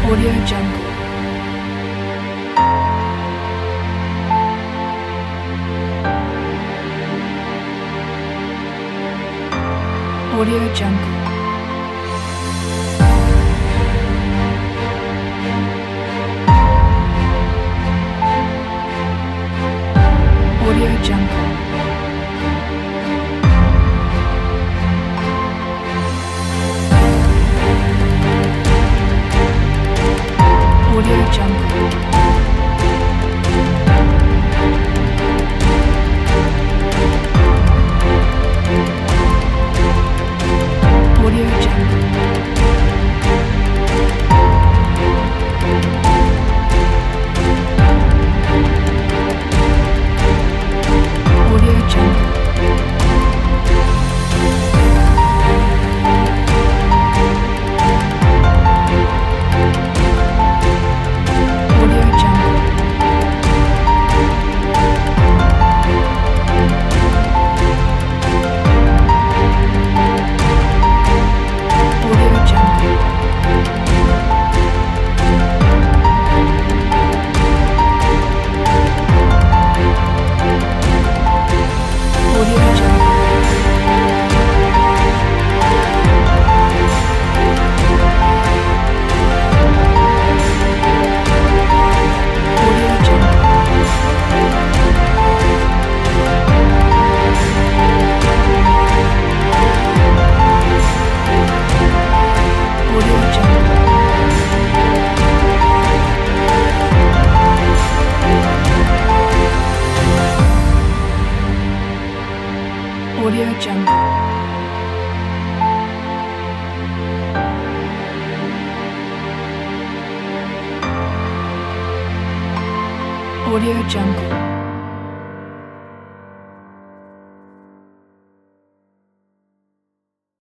Audio Jungle. Audio Jungle. Audio Jungle. Audio Jungle. Audio Jungle. Audio Jungle. Audio Jungle. Audio Jungle. Audio Jungle. Audio Jungle. Audio Jungle. Audio Jungle. Audio Jungle.